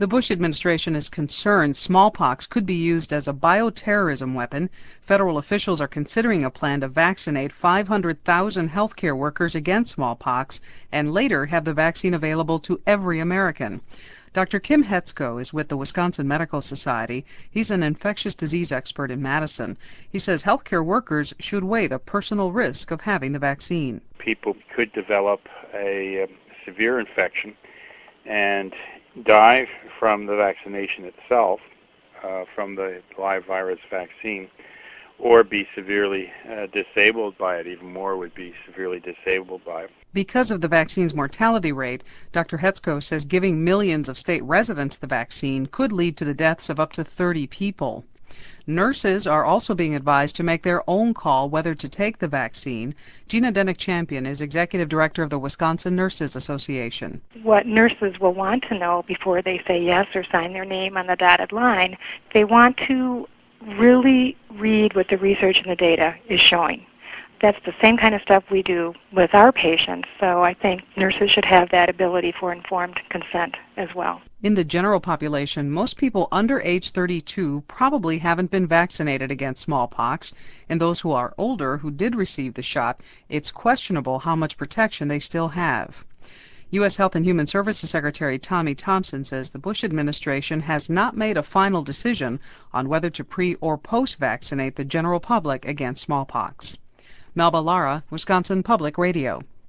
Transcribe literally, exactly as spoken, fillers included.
The Bush administration is concerned smallpox could be used as a bioterrorism weapon. Federal officials are considering a plan to vaccinate five hundred thousand healthcare workers against smallpox and later have the vaccine available to every American. Doctor Kim Hetzko is with the Wisconsin Medical Society. He's an infectious disease expert in Madison. He says healthcare workers should weigh the personal risk of having the vaccine. People could develop a um, severe infection and die from the vaccination itself, uh, from the live virus vaccine, or be severely uh, disabled by it. Even more would be severely disabled by it. Because of the vaccine's mortality rate, Doctor Hetzko says giving millions of state residents the vaccine could lead to the deaths of up to thirty people. Nurses are also being advised to make their own call whether to take the vaccine. Gina Dennick-Champion is Executive Director of the Wisconsin Nurses Association. What nurses will want to know before they say yes or sign their name on the dotted line, they want to really read what the research and the data is showing. That's the same kind of stuff we do with our patients, so I think nurses should have that ability for informed consent as well. In the general population, most people under age thirty-two probably haven't been vaccinated against smallpox, and those who are older who did receive the shot, it's questionable how much protection they still have. U S Health and Human Services Secretary Tommy Thompson says the Bush administration has not made a final decision on whether to pre- or post-vaccinate the general public against smallpox. Melba Lara, Wisconsin Public Radio.